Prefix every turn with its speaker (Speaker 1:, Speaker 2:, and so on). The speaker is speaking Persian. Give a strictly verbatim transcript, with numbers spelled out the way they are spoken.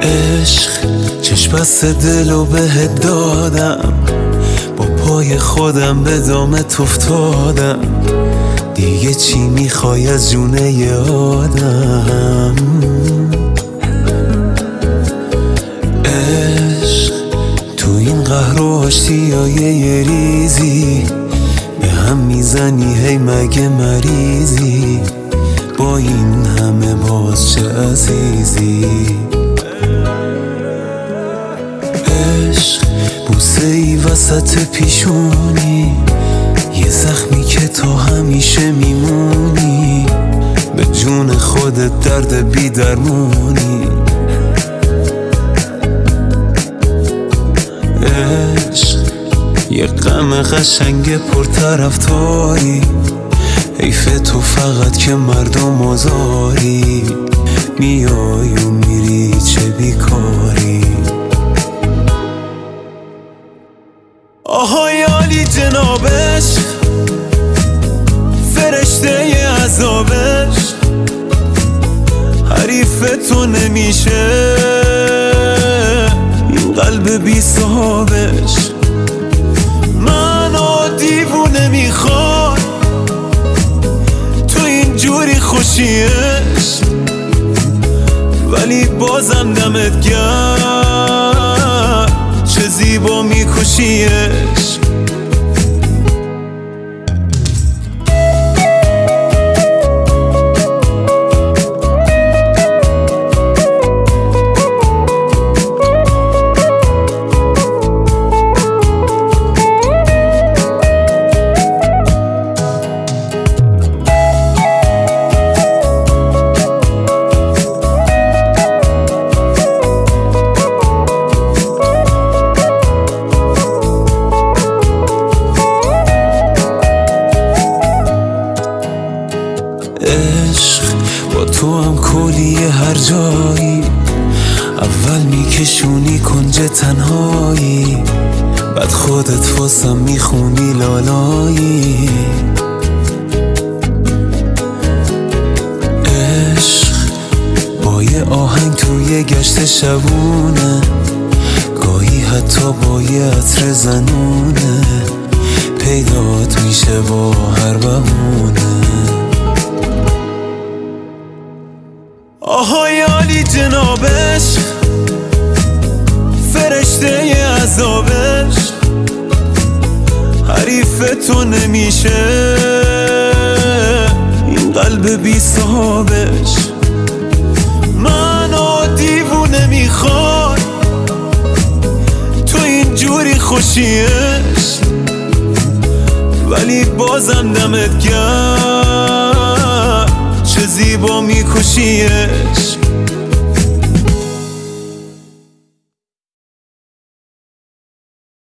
Speaker 1: عشق چشم بست دلو بهت دادم، با پای خودم به دامت افتادم، دیگه چی میخوای از جونه ی آدم؟ عشق تو این قهر و آشتیای یه ریزی به هم میزنی، هی مگه مریضی؟ با این همه باز چه عزیزی؟ عشق بوسه ای وسط پیشونی، یه زخمی که تو همیشه میمونی، به جون خودت درد بی درمونی. عشق یه غم قشنگ پرطرفداری، حیف تو فقط که مردم آزاری، میای و میری چه بیکاری. آهای عالی جنابش، فرشته ی عذابش، حریف تو نمیشه این قلب بی صاحبش. منو دیوونه میخواد تو اینجوری خوشیش، ولی بازم دمت گرم چه زیبا میکشیش. عشق با تو هم کلیه هر جایی، اول میکشونی کنج تنهایی، بعد خودت واسم میخونی لالایی. عشق با یه آهنگ توی گشت شبونه، گاهی حتی با یه عطر زنونه، پیدات میشه با هر بهونه. آهای عالی جنابش، فرشته ی عذابش، حریف تو نمیشه این قلب بی صاحبش. منو دیوونه میخواد تو اینجوری خوشیش، ولی بازم دمت گرم چه زیبا میکشیش.